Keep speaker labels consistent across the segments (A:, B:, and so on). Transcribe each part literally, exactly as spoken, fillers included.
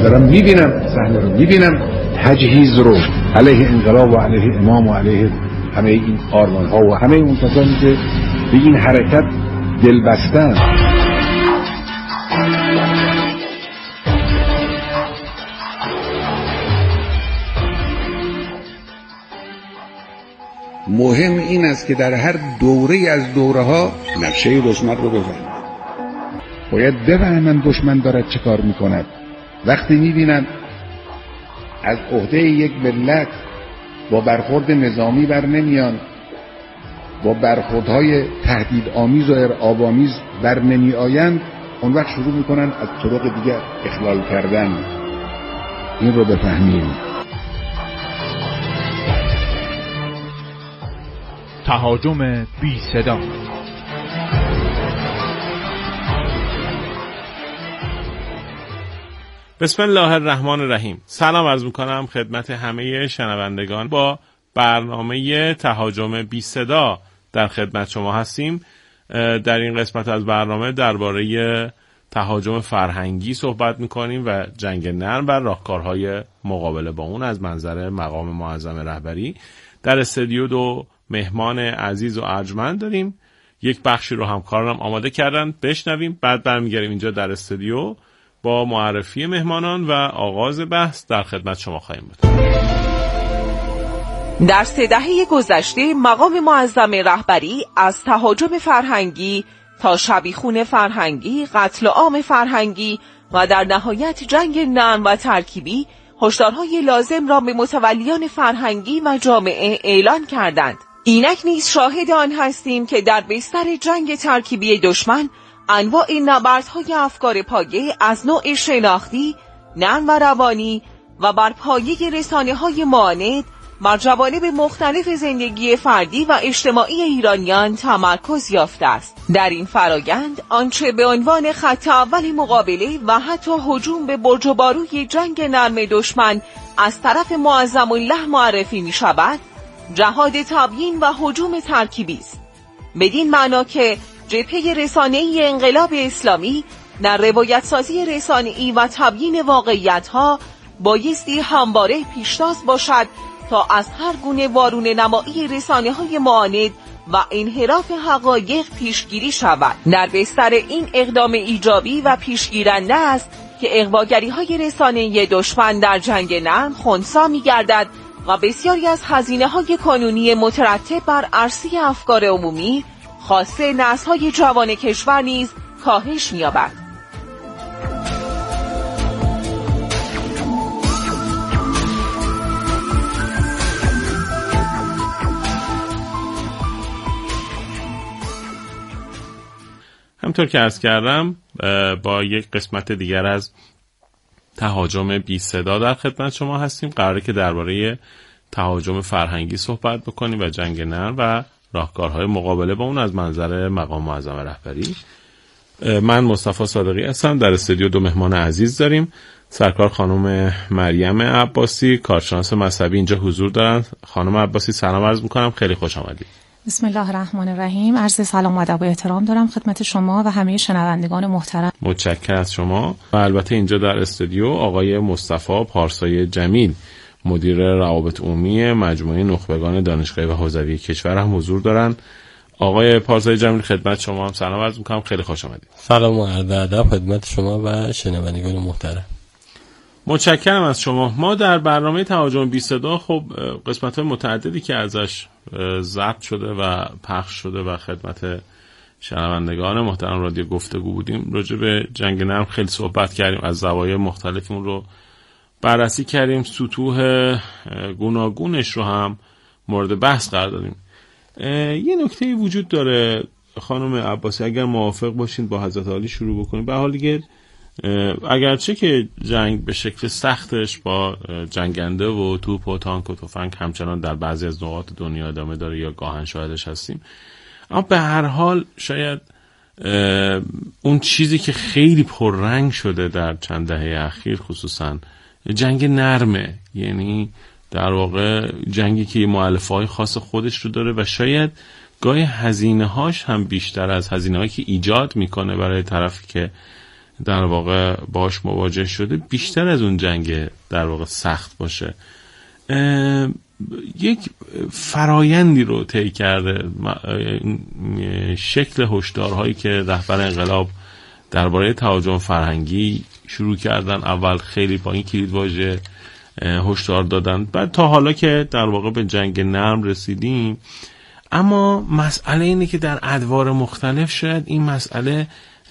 A: دارم میبینم، صحنه رو میبینم، تجهیز رو علیه انقلاب و علیه امام و علیه همه این آرمان ها و همه اون کسانی که به این حرکت دل بستن. مهم این است که در هر دوره از دوره ها نقشه دشمن رو بفهمند. باید بفهمند دشمن دارد چه کار میکند. وقتی میبینند از عهده یک ملت با برخورد نظامی بر نمیان، با برخوردهای تهدید آمیز و ارعاب آمیز بر نمی آیند، اون وقت شروع میکنن از طرق دیگر اخلال کردن. این رو بفهمیم.
B: تهاجم بی صدا.
C: بسم الله الرحمن الرحیم. سلام عرض میکنم خدمت همه شنوندگان. با برنامه تهاجم بی صدا در خدمت شما هستیم. در این قسمت از برنامه درباره تهاجم فرهنگی صحبت میکنیم و جنگ نرم و راهکارهای مقابله با اون از منظر مقام معظم رهبری. در استودیو دو مهمان عزیز و ارجمند داریم. یک بخشی رو همکارانم آماده کردن، بشنویم، بعد برمیگردیم اینجا در استودیو با معرفی مهمانان و آغاز بحث در خدمت شما خواهیم بود.
D: در سه دهه گذشته مقام معظم رهبری از تهاجم فرهنگی تا شبیخون فرهنگی، قتل عام فرهنگی و در نهایت جنگ نرم و ترکیبی هشدارهای لازم را به متولیان فرهنگی و جامعه اعلان کردند. اینک نیز شاهد آن هستیم که در بستر جنگ ترکیبی دشمن انواع نبردهای افکار پایه از نوع شناختی، نرم و روانی و بر پایه رسانه‌های معاند بر جوانب مختلف زندگی فردی و اجتماعی ایرانیان تمرکز یافته است. در این فرایند آنچه به عنوان خط اول مقابله و حتی هجوم به برج و باروی جنگ نرم دشمن از طرف معظم الله معرفی می شود، جهاد تبیین و هجوم ترکیبی است. بدین معنا که جبهه رسانه‌ای انقلاب اسلامی در روایت سازی رسانه‌ای و تبیین واقعیت‌ها بایستی همواره پیشتاز باشد تا از هر گونه وارونه نمایی رسانه‌های معاند و انحراف حقایق پیشگیری شود. در بستر این اقدام ایجابی و پیشگیرنده است که اغواگری‌های رسانه‌ای دشمن در جنگ نرم خنثی می‌گردد و بسیاری از هزینه‌های کنونی مترتب بر عرصه افکار عمومی خاصه نسل‌های جوان کشور نیز کاهش می‌یابد.
C: همطور که عرض کردم با یک قسمت دیگر از تهاجم بی صدا در خدمت شما هستیم. قراره که درباره تهاجم فرهنگی صحبت بکنیم و جنگ نرم و راهکارهای مقابله با اون از منظر مقام معظم رهبری. من مصطفی صادقی هستم. در استودیو دو مهمان عزیز داریم. سرکار خانم مریم عباسی، کارشناس مذهبی، اینجا حضور دارن. خانم عباسی سلام عرض میکنم، خیلی خوش آمدید.
E: بسم الله الرحمن الرحیم. عرض سلام و ادب و احترام دارم خدمت شما و همه شنوندگان محترم.
C: متشکرم از شما. و البته اینجا در استودیو آقای مصطفی پارسای جمیل، مدیر روابط عمومی مجموعه نخبگان دانشگاهی و حوزوی کشور هم حضور دارن. آقای پارسای جمیل خدمت شما هم سلام عرض میکنم، خیلی خوش آمدید.
F: سلام و عرض ادب خدمت شما و شنوندگان محترم.
C: متشکرم از شما. ما در برنامه تهاجم بی صدا خب قسمت‌های متعددی که ازش ضبط شده و پخش شده و خدمت شنوندگان محترم رادیو گفتگو بودیم، راجع به جنگ نرم خیلی صحبت کردیم، از زوایای مختلف اون رو بررسی کردیم، سطوح گوناگونش رو هم مورد بحث قرار دادیم. یه نکته‌ای وجود داره خانم عباسی، اگر موافق باشین با حضرت عالی شروع بکنیم. به حال دیگه اگرچه که جنگ به شکل سختش با جنگنده و توپ و تانک و تفنگ همچنان در بعضی از نقاط دنیا ادامه داره یا گاهن شاهدش هستیم، اما به هر حال شاید اون چیزی که خیلی پررنگ شده در چند دهه اخیر خصوصا جنگ نرمه، یعنی در واقع جنگی که مؤلفه‌های خاص خودش رو داره و شاید گاهی هزینه هاش هم بیشتر از هزینه هایی که ایجاد میکنه برای طرفی که در واقع باش مواجه شده بیشتر از اون جنگ در واقع سخت باشه. یک فرایندی رو طی کرده، شکل هشدارهایی که رهبر انقلاب درباره تهاجم فرهنگی شروع کردن. اول خیلی با این کلیدواژه هشدار دادن، بعد تا حالا که در واقع به جنگ نرم رسیدیم. اما مسئله اینه که در ادوار مختلف شاید این مسئله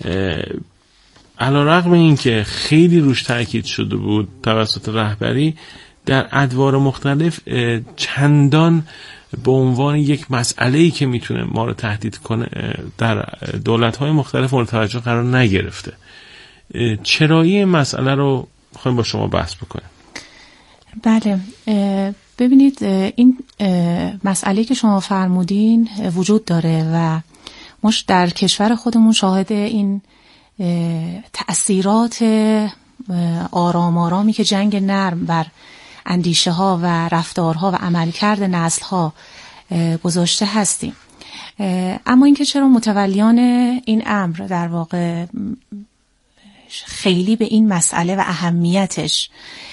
C: علیرغم این که خیلی روش تاکید شده بود توسط رهبری، در ادوار مختلف چندان به عنوان یک مسئله‌ای که میتونه ما رو تهدید کنه در دولت‌های مختلف مورد توجه قرار نگرفته. چرایی این مسئله رو خواهیم با شما بحث بکنیم.
E: بله، ببینید این مسئله که شما فرمودین وجود داره و ما در کشور خودمون شاهد این تأثیرات آرام آرامی که جنگ نرم بر اندیشه ها و رفتارها و عملکرد نسل ها گذاشته هستیم. اما اینکه چرا متولیان این امر در واقع خیلی به این مسئله و اهمیتش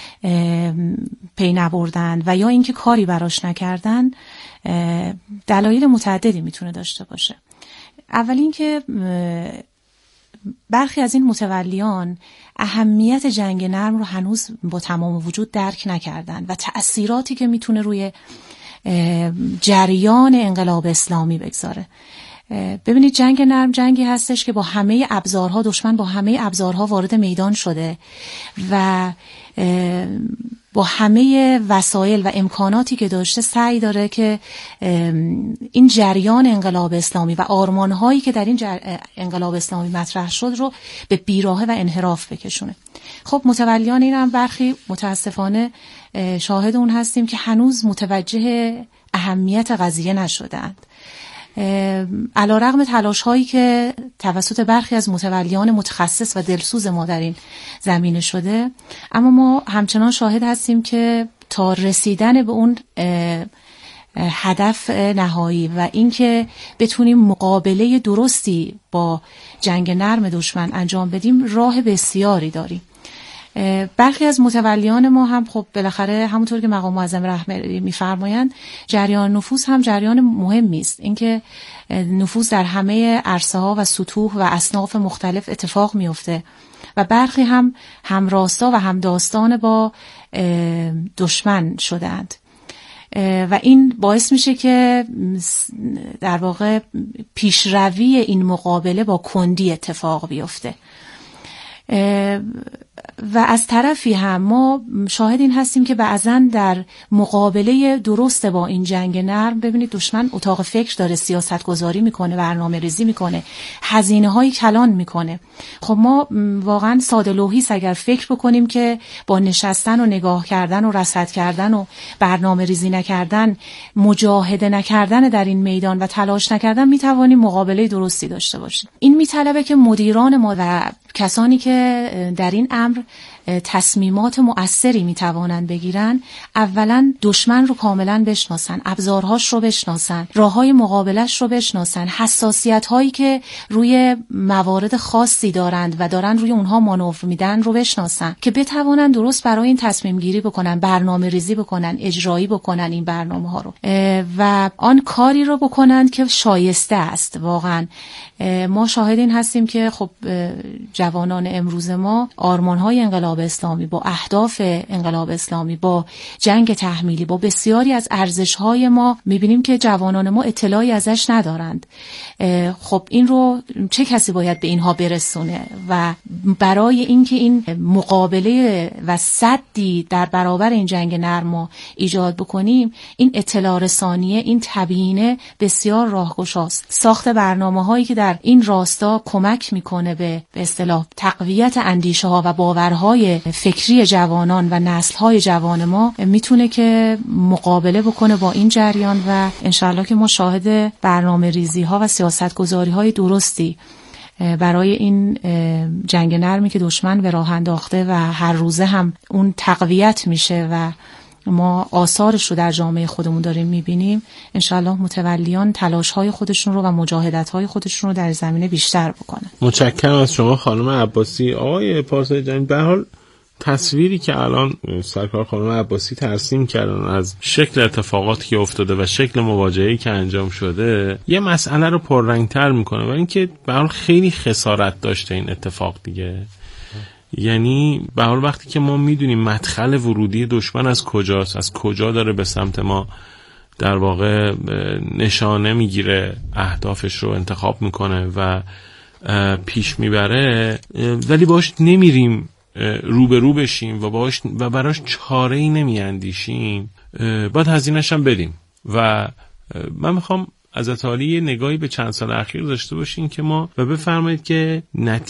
E: پی نبردن و یا اینکه کاری براش نکردن، دلایل متعددی میتونه داشته باشه. اول اینکه برخی از این متولیان اهمیت جنگ نرم رو هنوز با تمام وجود درک نکردن و تأثیراتی که میتونه روی جریان انقلاب اسلامی بگذاره. ببینید جنگ نرم جنگی هستش که با همه ابزارها، دشمن با همه ابزارها وارد میدان شده و با همه وسایل و امکاناتی که داشته سعی داره که این جریان انقلاب اسلامی و آرمانهایی که در این انقلاب اسلامی مطرح شد رو به بیراهه و انحراف بکشونه. خب متولیان این هم برخی متاسفانه شاهد اون هستیم که هنوز متوجه اهمیت قضیه نشدند. علیرغم تلاش هایی که توسط برخی از متولیان متخصص و دلسوز ما در این زمینه شده، اما ما همچنان شاهد هستیم که تا رسیدن به اون هدف نهایی و اینکه بتونیم مقابله درستی با جنگ نرم دشمن انجام بدیم راه بسیاری داریم. برخی از متولیان ما هم خب بالاخره همونطور که مقام معظم رهبری میفرمایند جریان نفوذ هم جریان مهمی است. اینکه نفوذ در همه عرصه ها و سطوح و اصناف مختلف اتفاق میفته و برخی هم همراستا و همداستان با دشمن شدند و این باعث میشه که در واقع پیشروی این مقابله با کندی اتفاق بیفته. و از طرفی هم ما شاهد این هستیم که بعضن در مقابله درست با این جنگ نرم، ببینید دشمن اتاق فکر داره، سیاست گذاری میکنه، برنامه ریزی میکنه، هزینه های کلان میکنه. خب ما واقعا ساده لوحی اگر فکر بکنیم که با نشستن و نگاه کردن و رصد کردن و برنامه ریزی نکردن، مجاهده نکردن در این میدان و تلاش نکردن میتوانیم مقابله درستی داشته باشیم. این میطلبه که مدیران ما و کسانی که در این امر تصمیمات مؤثری میتوانند بگیرن، اولا دشمن رو کاملا بشناسن، ابزارهاش رو بشناسن، راههای مقابلش رو بشناسن، حساسیت هایی که روی موارد خاصی دارند و دارن روی اونها مانور میدن رو بشناسن که بتوانن درست برای این تصمیم گیری بکنن، برنامه ریزی بکنن، اجرایی بکنن این برنامه ها رو و آن کاری رو بکنن که شایسته است. واقعا ما شاهد این هستیم که خب جوانان امروز ما آرمان‌های انقلاب اسلامی، با اهداف انقلاب اسلامی، با جنگ تحمیلی، با بسیاری از ارزش‌های ما می‌بینیم که جوانان ما اطلاعی ازش ندارند. خب این رو چه کسی باید به اینها برسونه و برای اینکه این مقابله و صدی در برابر این جنگ نرم ایجاد بکنیم، این اطلاع رسانیه، این تبیینه بسیار راهگشاست. ساخت برنامه‌هایی که در این راستا کمک میکنه به به اصطلاح تقویت اندیشه ها و باورهای فکری جوانان و نسل های جوان ما میتونه که مقابله بکنه با این جریان و انشالله که ما شاهد برنامه ریزی ها و سیاست گذاری های درستی برای این جنگ نرمی که دشمن به راه انداخته و هر روزه هم اون تقویت میشه و ما آثارش رو در جامعه خودمون داریم میبینیم، انشالله متولیان تلاش‌های خودشون رو و مجاهدت‌های خودشون رو در زمینه بیشتر بکنن.
C: متشکرم از شما خانم عباسی. آقای پارسای جان، به هر حال تصویری که الان سرکار خانم عباسی ترسیم کردن از شکل اتفاقاتی که افتاده و شکل مواجهه‌ای که انجام شده یه مسئله رو پررنگ‌تر میکنه و اینکه به هر حال خیلی خسارت داشته این اتفاق دیگه. یعنی به هر وقتی که ما میدونیم مدخل ورودی دشمن از کجاست، از کجا داره به سمت ما در واقع نشانه میگیره، اهدافش رو انتخاب میکنه و پیش میبره، ولی باش نمیریم روبرو بشیم و باش و براش چاره‌ای نمیاندیشیم، باید هزینه‌ش هم بدیم. و من میخوام از عالی یه نگاهی به چند سال اخیر داشته باشین که ما و بفرمایید که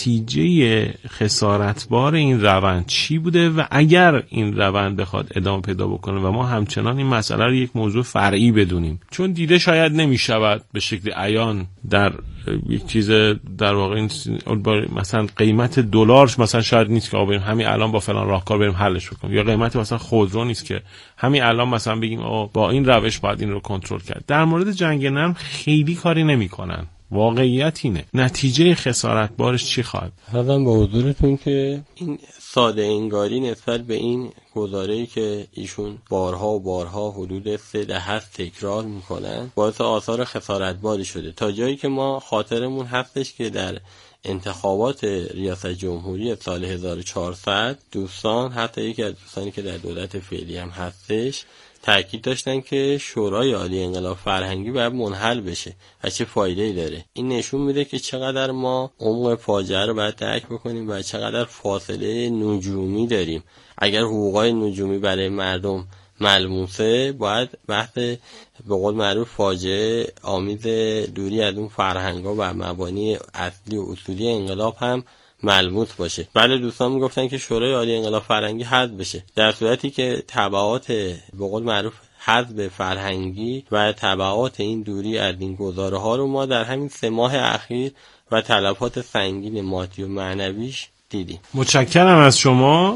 C: نتیجه خسارتبار این روند چی بوده و اگر این روند بخواد ادامه پیدا بکنه و ما همچنان این مسئله رو یک موضوع فرعی بدونیم، چون دیده شاید نمیشود به شکل عیان در یک چیز در واقع این مثلا قیمت دلار مثلا شاید نیست که بریم همین الان با فلان راهکار بریم حلش بکنیم، یا قیمت مثلا خودرو نیست که همین الان مثلا بگیم آ با این روش باید این رو کنترل کرد. در مورد جنگ نرم خیلی کاری نمیکنن. واقعیت اینه. نتیجه خسارت بارش چی خواهد؟
F: حالا با حضورتون که این ساده انگاری نسبت به این گزاره‌ای که ایشون بارها و بارها حدود سه دهه تکرار میکنن باعث آثار خسارت باری شده، تا جایی که ما خاطرمون هستش که در انتخابات ریاست جمهوری سال هزار و چهارصد دوستان، حتی یکی از دوستانی که در دولت فعلی هم هستش، تأکید داشتن که شورای عالی انقلاب فرهنگی باید منحل بشه و چه فایده‌ای داره. این نشون میده که چقدر ما عمق فاجعه رو باید درک بکنیم و چقدر فاصله نجومی داریم. اگر حقوقای نجومی برای مردم ملموسه، باید بحث به قول معروف فاجعه آمیز دوری از اون فرهنگ‌ها و مبانی اصلی و اصولی انقلاب هم ملموس باشه. بله دوستان میگفتن که شورای عالی انقلاب فرهنگی حذف بشه، در صورتی که تبعات به قول معروف حذف فرهنگی و تبعات این دوری از این گزاره ها رو ما در همین سه ماه اخیر و تلفات سنگین مادی و معنویش دیدیم.
C: متشکرم از شما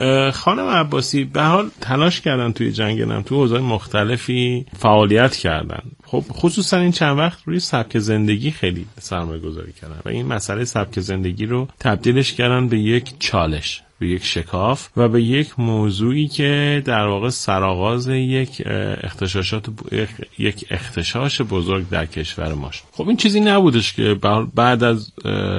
C: خانم عباسی. به حال تلاش کردن توی جنگ نرم، توی حوزه‌های مختلفی فعالیت کردن. خب خصوصا این چند وقت روی سبک زندگی خیلی سرمایه گذاری کردن و این مسئله سبک زندگی رو تبدیلش کردن به یک چالش، به یک شکاف و به یک موضوعی که در واقع سرآغاز یک اختشاشات یک اختشاش بزرگ در کشور ماست. خب این چیزی نبودش که بعد از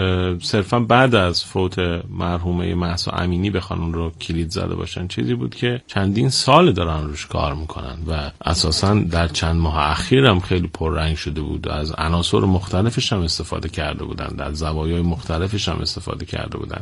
C: صرفا بعد از فوت مرحومه مهسا امینی بخوان اون رو کلید زده باشن. چیزی بود که چندین سال دارن روش کار میکنن و اساسا در چند ماه اخیر هم خیلی پررنگ شده بود. از عناصر مختلفش هم استفاده کرده بودن، در زوایای مختلفش هم استفاده کرده بودن.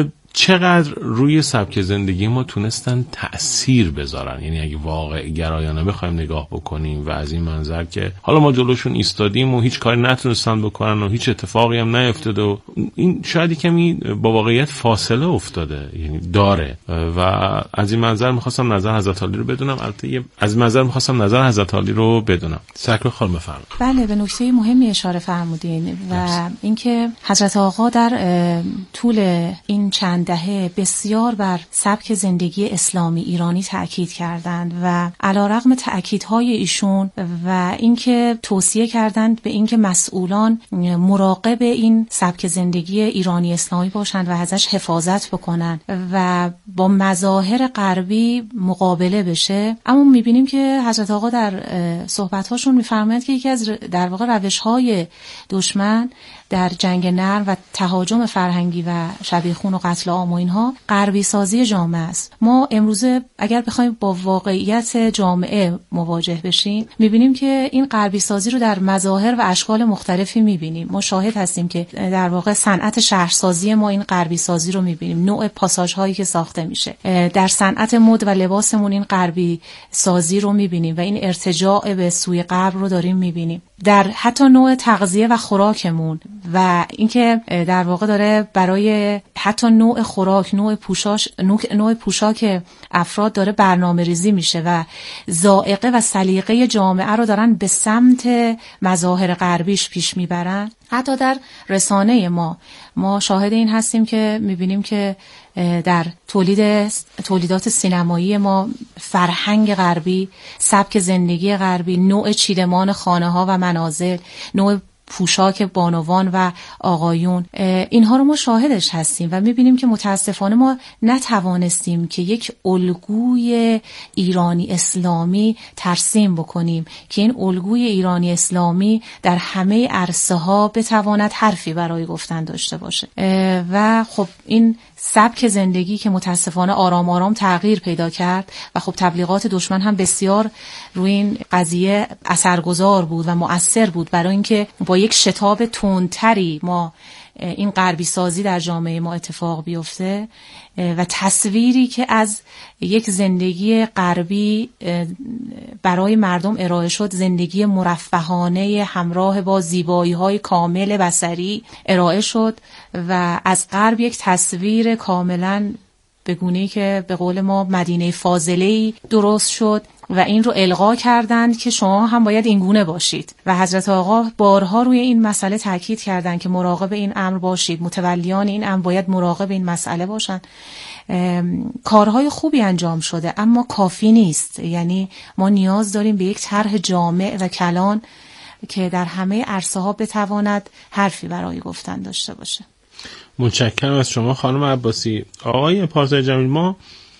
C: چقدر روی سبک زندگی ما تونستن تأثیر بذارن. یعنی اگه واقع گرایانه بخوایم نگاه بکنیم و از این منظر که حالا ما جلوشون ایستادیم و هیچ کاری نتونستن بکنن و هیچ اتفاقی هم نیفتاده و این شاید کمی با واقعیت فاصله افتاده، یعنی داره. و از این منظر می‌خواستم نظر حضرت عالی رو بدونم. البته از این منظر می‌خواستم نظر حضرت عالی رو بدونم. سرکار خانم بفرمایید.
E: بله، به نکته مهمی اشاره فرمودین و اینکه حضرت آقا در طول این چند دهه بسیار بر سبک زندگی اسلامی ایرانی تأکید کردند و علیرغم تأکیدهای ایشون و اینکه توصیه کردند به اینکه مسئولان مراقب این سبک زندگی ایرانی اسلامی باشند و ازش حفاظت بکنند و با مظاهر غربی مقابله بشه، اما میبینیم که حضرت آقا در صحبت‌هاشون میفرمایند که یکی از در واقع روش‌های دشمن در جنگ نرم و تهاجم فرهنگی و شبیخون و قتل عام و اینها غربی سازی جامعه است. ما امروزه اگر بخوایم با واقعیت جامعه مواجه بشیم، میبینیم که این غربی سازی رو در مظاهر و اشکال مختلفی میبینیم. ما شاهد هستیم که در واقع صنعت شهرسازی ما این غربی سازی رو میبینیم، نوع پاساژ هایی که ساخته میشه. در صنعت مد و لباسمون این غربی سازی رو میبینیم و این ارتجاع به سوی غرب رو داریم میبینیم. در حتی نوع تغذیه و خوراکمون و اینکه در واقع داره برای حتی نوع خوراک، نوع پوشاش، نوع پوشاک افراد داره برنامه ریزی میشه و ذائقه و سلیقه جامعه رو دارن به سمت مظاهر غربیش پیش میبرن. حتی در رسانه ما ما شاهد این هستیم که میبینیم که در تولید تولیدات سینمایی ما فرهنگ غربی، سبک زندگی غربی، نوع چیدمان خانه ها و منازل، نوع پوشاک بانوان و آقایون، اینها رو ما شاهدش هستیم و میبینیم که متاسفانه ما نتوانستیم که یک الگوی ایرانی اسلامی ترسیم بکنیم که این الگوی ایرانی اسلامی در همه عرصه ها بتواند حرفی برای گفتن داشته باشه و خب این سبک زندگی که متاسفانه آرام آرام تغییر پیدا کرد و خب تبلیغات دشمن هم بسیار روی این قضیه اثرگذار بود و مؤثر بود برای اینکه با یک شتاب تندتری ما این غربی سازی در جامعه ما اتفاق بیفته و تصویری که از یک زندگی غربی برای مردم ارائه شد، زندگی مرفهانه همراه با زیبایی‌های کامل بصری ارائه شد و از غرب یک تصویر کاملاً به گونه‌ای که به قول ما مدینه فاضله‌ای درست شد و این رو القا کردند که شما هم باید این گونه باشید و حضرت آقا بارها روی این مسئله تاکید کردند که مراقب این امر باشید، متولیان این امر باید مراقب این مسئله باشند. کارهای خوبی انجام شده اما کافی نیست، یعنی ما نیاز داریم به یک طرح جامع و کلان که در همه عرصه ها بتواند حرفی برای گفتن داشته باشه.
C: متشکرم از شما خانم عباسی. آقای پارسای جمیل، ما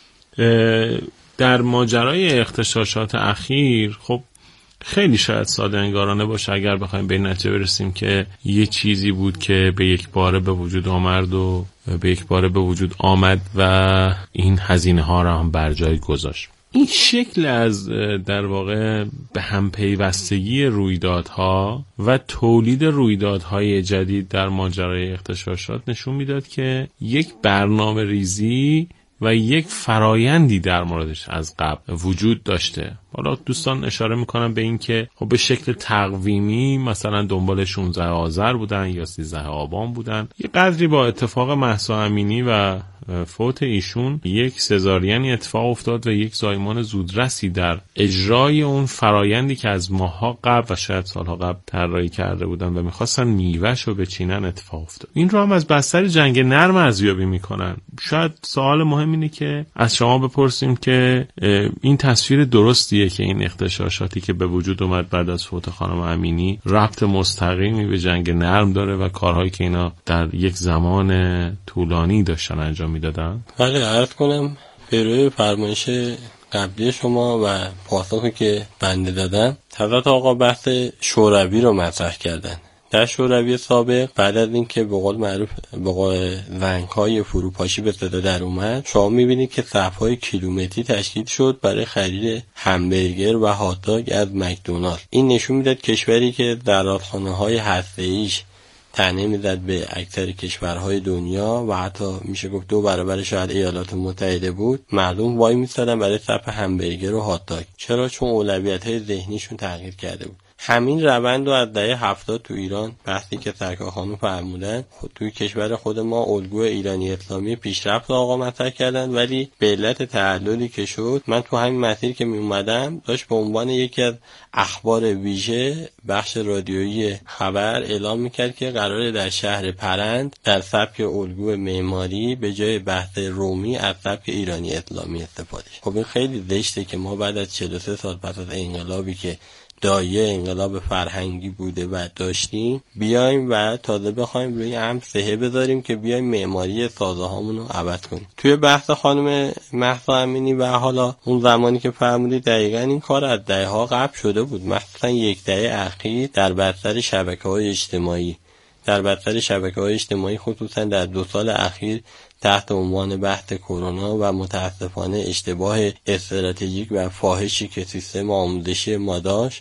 C: در ماجرای اغتشاشات اخیر خب خیلی شاید ساده انگارانه باشه اگر بخوایم به این نتیجه برسیم که یه چیزی بود که به یک باره به وجود آمد و به یک باره به وجود آمد و این هزینه ها را هم بر جای گذاشت. این شکل از در واقع به هم پیوستگی رویدادها و تولید رویدادهای جدید در ماجرای اغتشاشات نشون میداد که یک برنامه ریزی و یک فرایندی در موردش از قبل وجود داشته. حالا دوستان اشاره میکنم به این که خب به شکل تقویمی مثلا دنبال شانزده آذر بودن یا سیزده آبان بودن. یه قدری با اتفاق مهسا امینی و فوت ایشون یک سزارین اتفاق افتاد و یک زایمان زودرسی در اجرای اون فرایندی که از ماها قبل و شاید سالها قبل طراحی کرده بودن و میخواستن میوه‌شو بچینن اتفاق افتاد. این رو هم از بستر جنگ نرم ارزیابی میکنن. شاید سوال مهم اینه که از شما بپرسیم که این تصویر درستیه که این اغتشاشاتی که به وجود اومد بعد از فوت خانم امینی ربط مستقیمی به جنگ نرم داره و کارهایی که اینا در یک زمان طولانی داشتن انجام میدادن؟
F: بله، عرض کنم به روی فرمایش قبلی شما و پاسخی که بنده دادم، حضرت آقا بحث شوروی رو مطرح کردن. در شوروی سابق بعد از اینکه به قول معروف به قول زنگ‌های فروپاشی به صدا در اومد، شما می‌بینید که صف‌های کیلومتری تشکیل شد برای خرید همبرگر و هات داگ از مکدونالد. این نشون میداد کشوری که زرادخانه‌های هسته‌ایش طعنه میزد به اکثر کشورهای دنیا و حتی میشه گفت دو برابر شاید ایالات متحده بود، مردم وای میستادن برای صف همبرگر و هات داگ. چرا؟ چون اولویت‌های ذهنیشون تغییر کرده بود. همین روند رو از دهه هفتاد تو ایران، بحثی که سرکار خانم فرمودن، توی کشور خود ما الگوی ایرانی اسلامی پیشرفت آقا مطرح کردن، ولی به علت تعللی که شد، من تو همین مسیر که می اومدم داشت به عنوان یکی از اخبار ویژه بخش رادیویی خبر اعلام میکرد که قراره در شهر پرند در سبک الگوی معماری به جای بحث رومی از سبک ایرانی اسلامی استفاده. خب این خیلی زشته که ما بعد از چهل و سه سال پس از انقلابی که دایه انقلاب فرهنگی بوده و داشتیم بیایم و تازه بخوایم روی هم سهه بذاریم که بیایم معماری سازه هامون رو عوض کنیم. توی بحث خانم مهسا امینی و حالا اون زمانی که فرمودید دقیقاً این کار از دهه ها قبل شده بود، مثلا یک دهه اخیر در بستر شبکه‌های اجتماعی در بستر شبکه‌های اجتماعی خصوصا در دو سال اخیر تحت عنوان بحث کرونا و متاسفانه اشتباه استراتژیک و فاحشی که سیستم آموزشی ما داشت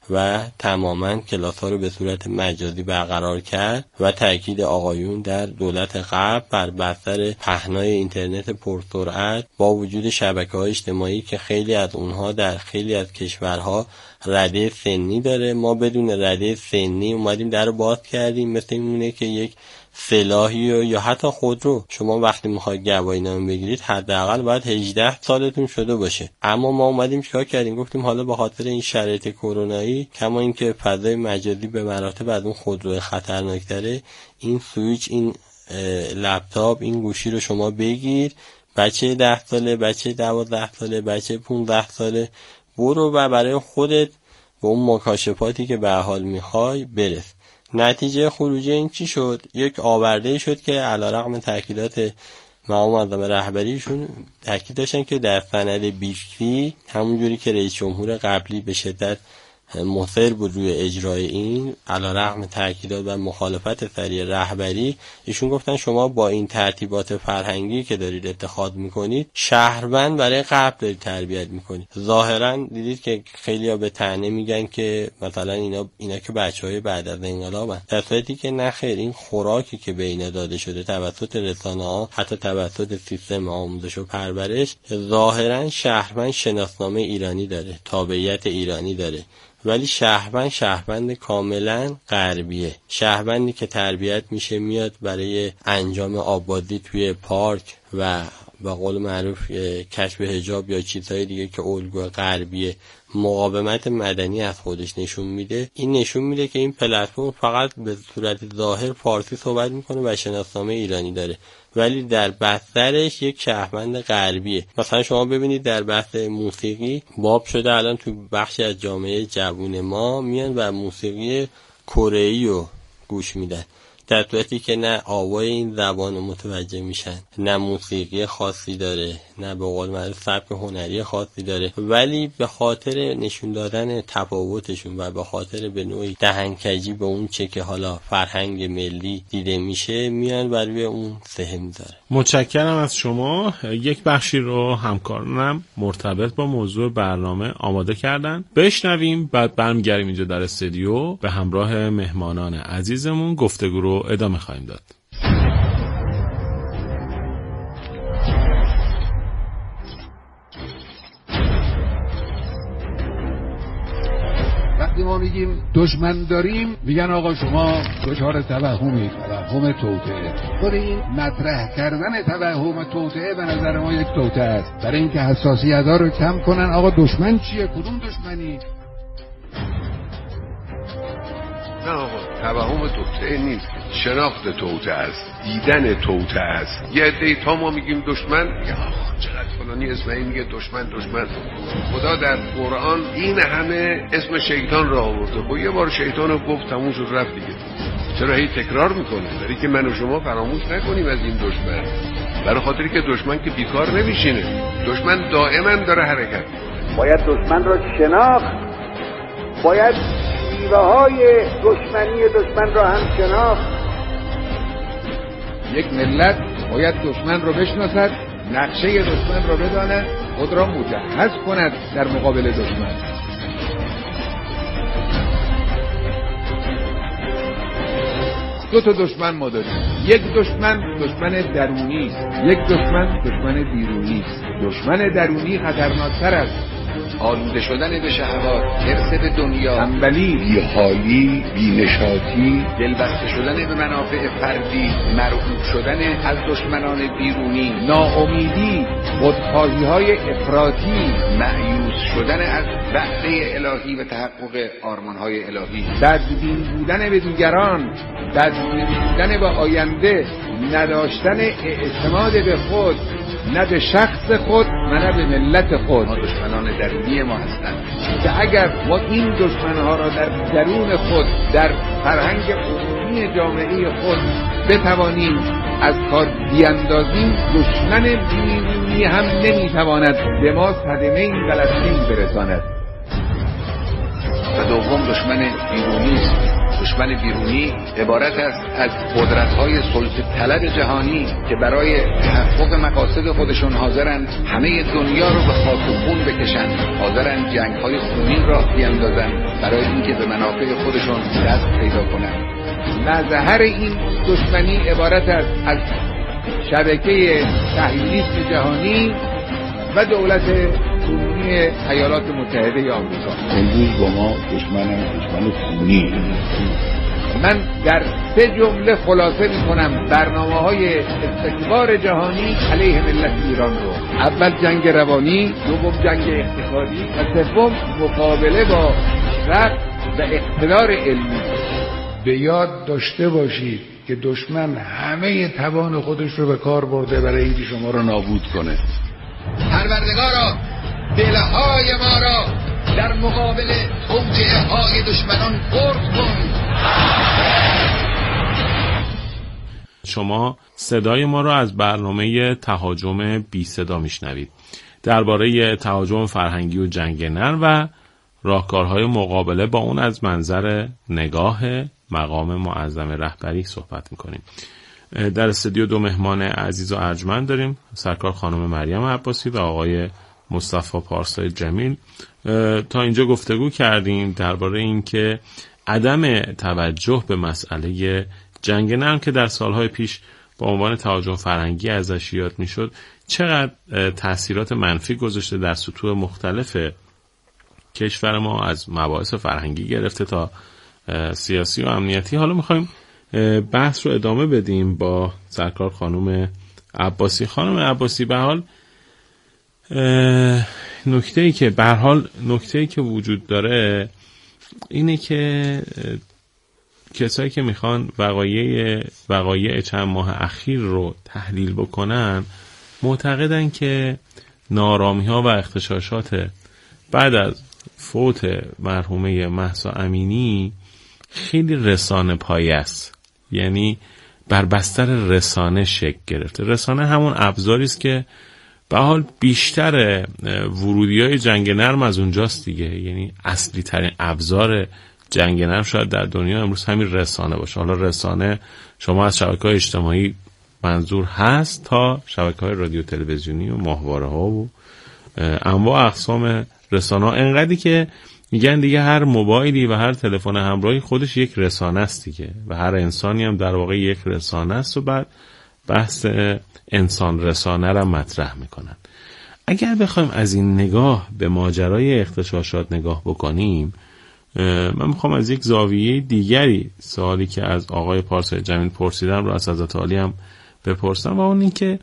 F: و تماما کلاس‌ها رو به صورت مجازی برقرار کرد و تاکید آقایون در دولت قبل بر بستر پهنای اینترنت پرسرعت با وجود شبکه‌های اجتماعی که خیلی از اونها در خیلی از کشورها رده سنی داره. ما بدون رده سنی اومدیم در رو باز کردیم، مثل اینه که یک سلاحی و یا حتی خودرو شما وقتی میخواید گواهینامه بگیرید حداقل باید هجده سالتون شده باشه. اما ما اومدیم چیکار کردیم؟ گفتیم حالا به خاطر این شرایط کرونایی، کما اینکه فضای مجازی به مراتب از اون خودرو خطرناک تره، این سویچ، این لپتاپ، این گوشی رو شما بگیر، بچه ده ساله، بچه دوازده ساله، بچه پونزده ساله، برو و برای خودت به اون مکاشفاتی که به حال میخوای برس. نتیجه خروجی این چی شد؟ یک آورده شد که علیرغم تاکیدات مقام معظم رهبریشون تاکید داشتن که در سند بیستی همونجوری که رئیس جمهور قبلی به شدت مصر بود روی اجرای این، علیرغم تاکیدات و مخالفت سریع رهبری، ایشون گفتن شما با این ترتیبات فرهنگی که دارید اتخاذ میکنید شهروند برای قبل دارید تربیت میکنید. ظاهرا دیدید که خیلی‌ها به طعنه میگن که مثلا اینا اینا که بچهای بعد از انقلابن، در صورتی که نه خیر، این خوراکی که به اینا داده شده توسط رسانه‌ها، حتی توسط سیستم آموزش و پرورش، ظاهرا شهروند شناسنامه ایرانی داره، تابعیت ایرانی داره، ولی شهروند شهروند کاملا غربیه. شهروندی که تربیت میشه میاد برای انجام آبادی توی پارک و به قول معروف کشف حجاب یا چیزهای دیگه که الگوی غربیه مقاومت مدنی از خودش نشون میده. این نشون میده که این پلتفرم فقط به صورت ظاهر فارسی صحبت میکنه و شناسنامه ایرانی داره، ولی در بسترش یک شهروند غربیه. مثلا شما ببینید در بحث موسیقی باب شده الان تو بخشی از جامعه جوون ما میان و موسیقی کره‌ای رو گوش میدن، در صورتی که نه آوای این زبان رو متوجه میشن، نه موسیقی خاصی داره، نه به قول معروف سبک هنری خاصی داره، ولی به خاطر نشون دادن تفاوتشون و به خاطر به نوعی دهنکجی به اون چه که حالا فرهنگ ملی دیده میشه میان و روی اون سهم میذاره.
C: متشکرم از شما. یک بخشی رو همکارانم مرتبط با موضوع برنامه آماده کردن، بشنویم، بعد برمیگردیم اینجا در استودیو به همراه مهمانان عزیزمون گفتگو رو ادامه خواهیم داد.
A: وقتی ما میگیم دشمن داریم، میگن آقا شما دچار توهمید، توهم توطئه. خود این مطرح کردن توهم توطئه به نظر ما یک توطئه است، برای اینکه حساسیت‌ها رو کم کنن. آقا دشمن چیه؟ کدوم دشمنی؟
G: نه آقا، توهم توطئه نیست، شناخت توطئه است، دیدن توطئه است. یه عده‌ای تا ما میگیم دشمن، یا آقا چقدر فلانی اسماعیل میگه دشمن دشمن. خدا در قرآن این همه اسم شیطان را آورده، خب یه بار شیطان رو گفت تموم شد رفت دیگه. چرا هی تکرار میکنه؟ برای که من و شما فراموش نکنیم از این دشمن، برای خاطری که دشمن که بیکار نمیشینه، دشمن دائما داره حرکت.
H: باید دشمن را شناخت، باید شیوه های دشمنی دشمن را هم شناخت.
A: یک ملت باید دشمن را بشناسد، نقشه دشمن را بداند، خود را مجهز کند در مقابل دشمن. دو تا دشمن ما داریم، یک دشمن دشمن درونی است، یک دشمن دشمن بیرونی است. دشمن درونی خطرناکتر است.
G: آلوده شدن به شهوات، حرص به دنیا،
A: تنبلی،
G: بی‌حالی، بی‌نشاطی،
A: دلبسته شدن به منافع فردی، مرغوب شدن از دشمنان بیرونی، ناامیدی، خودخواهی‌های افراطی،
G: مأیوس شدن از وعده الهی و تحقق آرمان‌های الهی،
A: بدبین بودن به دیگران، بدبین بودن به آینده، نداشتن اعتماد به خود، نه به شخص خود و نه به ملت خود.
G: ما دشمنان درونی ما هستند
A: که اگر ما این دشمنها را در درون خود، در فرهنگ عمومی جامعه خود بتوانیم از کار بیاندازیم، دشمن بیرونی هم نمیتواند به ما صدمه فلسطین برساند.
G: و دوم دشمن بیرونی است. دشمن بیرونی عبارت است از قدرت‌های سلطه طلب جهانی که برای تحقق مقاصد خودشون حاضرند همه دنیا رو به خاک و خون بکشند، حاضرند جنگ‌های خونین را بیاندازند برای اینکه به منافع خودشون دست پیدا کنند.
A: مظهر این دشمنی عبارت است از شبکه تحلیلیسم جهانی و دولت کنونی ایالات متحده آمریکا. امروز با ما دشمنم دشمن خونی. من در سه جمله خلاصه میکنم برنامه‌های استکبار جهانی علیه ملت ایران رو. اول جنگ روانی، دوم جنگ اقتصادی و سوم مقابله با شر و اقتدار علمی. به یاد داشته باشید که دشمن همه توان خودش رو به کار برده برای اینکه شما رو نابود کنه. پروردگارا دلهای ما را در مقابل توجیه های دشمنان برد کن.
C: شما صدای ما را از برنامه تهاجم بی صدا میشنوید درباره تهاجم فرهنگی و جنگ نرم و راهکارهای مقابله با اون از منظر نگاه مقام معظم رهبری صحبت میکنیم. در استودیو دو مهمان عزیز و ارجمند داریم، سرکار خانم مریم عباسی و آقای مصطفی پارسای جمیل. تا اینجا گفتگو کردیم درباره این که عدم توجه به مسئله جنگ نرم که در سالهای پیش با عنوان تهاجم فرهنگی ازش یاد میشد چقدر تأثیرات منفی گذاشته در سطوح مختلف کشور ما، از مباحث فرهنگی گرفته تا سیاسی و امنیتی. حالا میخوایم بحث رو ادامه بدیم با سرکار خانم عباسی. خانم عباسی، به حال نکته‌ای که به حال نکته‌ای که وجود داره اینه که کسایی که میخوان وقایع وقایع چند ماه اخیر رو تحلیل بکنن معتقدن که نارامی‌ها و اغتشاشات بعد از فوت مرحومه مهسا امینی خیلی رسانه پایه است، یعنی بر بستر رسانه شکل گرفته. رسانه همون ابزاری است که به حال بیشتر ورودی‌های جنگ نرم از اونجاست دیگه، یعنی اصلی ترین ابزار جنگ نرم شاید در دنیا امروز همین رسانه باشه. حالا رسانه شما از شبکه‌های اجتماعی منظور هست تا شبکه‌های رادیو تلویزیونی و ماهواره‌ها و انواع اقسام رسانه‌ها، انقدری که میگن دیگه هر موبایلی و هر تلفن همراهی خودش یک رسانه است دیگه و هر انسانی هم در واقع یک رسانه است و بعد بحث انسان رسانه را مطرح میکنن. اگر بخوایم از این نگاه به ماجرای اغتشاشات نگاه بکنیم، من میخوام از یک زاویه دیگری سوالی که از آقای پارسای جمیل پرسیدم رو از حضرت عالی هم بپرسم و اون این که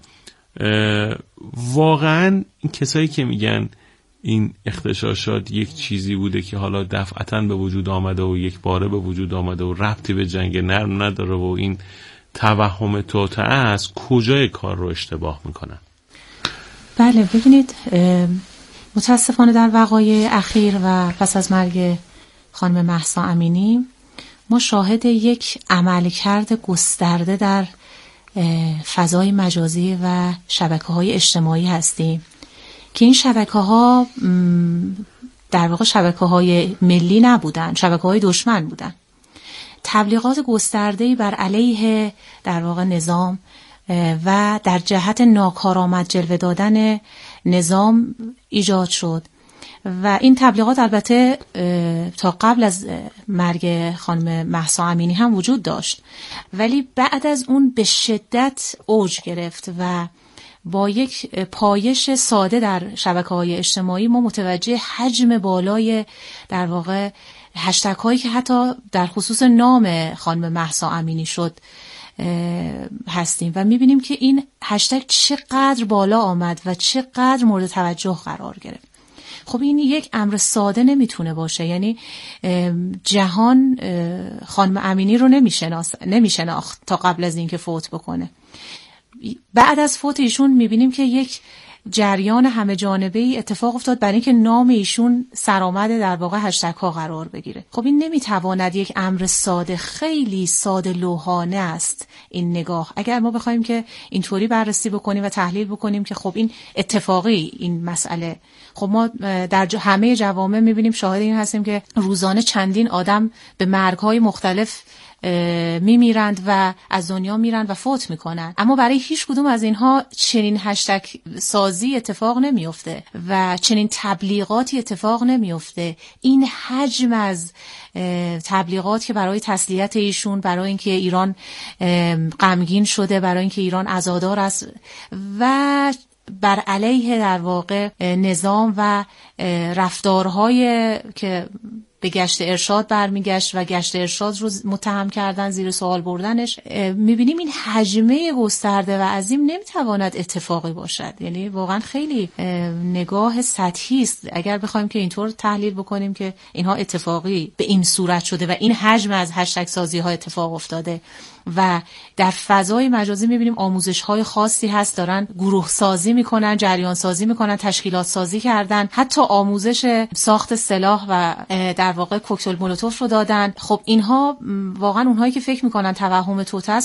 C: واقعا این کسایی که میگن این اغتشاشات یک چیزی بوده که حالا دفعتاً به وجود آمده و یک باره به وجود آمده و ربطی به جنگ نرم نداره و این توهم توطئه است، کجای کار رو اشتباه میکنن؟
E: بله، ببینید متاسفانه در وقایع اخیر و پس از مرگ خانم مهسا امینی ما شاهد یک عملکرد گسترده در فضای مجازی و شبکه‌های اجتماعی هستیم که این شبکه‌ها در واقع شبکه‌های ملی نبودن، شبکه‌های دشمن بودن. تبلیغات گسترده‌ای بر علیه در واقع نظام و در جهت ناکارآمد جلوه دادن نظام ایجاد شد و این تبلیغات البته تا قبل از مرگ خانم مهسا امینی هم وجود داشت، ولی بعد از اون به شدت اوج گرفت و با یک پایش ساده در شبکه‌های اجتماعی ما متوجه حجم بالای در واقع هشتگ هایی که حتی در خصوص نام خانم مهسا امینی شد هستیم و میبینیم که این هشتگ چقدر بالا آمد و چقدر مورد توجه قرار گرفت. خب این یک امر ساده نمیتونه باشه، یعنی جهان خانم امینی رو نمیشناخت تا قبل از اینکه فوت بکنه. بعد از فوت ایشون میبینیم که یک جریان همه جانبه‌ای اتفاق افتاد برای اینکه نام ایشون سرآمد در واقع هشتگ ها قرار بگیره. خب این نمیتواند یک امر ساده، خیلی ساده لوحانه است این نگاه. اگر ما بخوایم که اینطوری بررسی بکنیم و تحلیل بکنیم که خب این اتفاقی این مسئله، خب ما در همه جوامع میبینیم شاهد این هستیم که روزانه چندین آدم به مرگ‌های مختلف میمیرند و از دنیا میرند و فوت میکنند، اما برای هیچ کدوم از اینها چنین هشتگ سازی اتفاق نمیفته و چنین تبلیغاتی اتفاق نمیفته. این حجم از تبلیغات که برای تسلیت ایشون، برای اینکه ایران غمگین شده، برای اینکه ایران عزادار است و بر علیه در واقع نظام و رفتارهای که به گشت ارشاد برمیگشت و گشت ارشاد رو متهم کردن، زیر سوال بردنش، میبینیم این حجمه گسترده و عظیم نمیتواند اتفاقی باشد. یعنی واقعا خیلی نگاه سطحی است اگر بخوایم که اینطور تحلیل بکنیم که اینها اتفاقی به این صورت شده و این حجم از هشتگ سازی ها اتفاق افتاده و در فضای مجازی میبینیم آموزش های خاصی هست، دارن گروه سازی میکنن، جریان سازی میکنن، تشکیلات سازی کردن، حتی آموزش ساخت سلاح و در واقع کوکتل مولوتوف رو دادن. خب اینها واقعا اونهایی که فکر میکنن توهم توطئه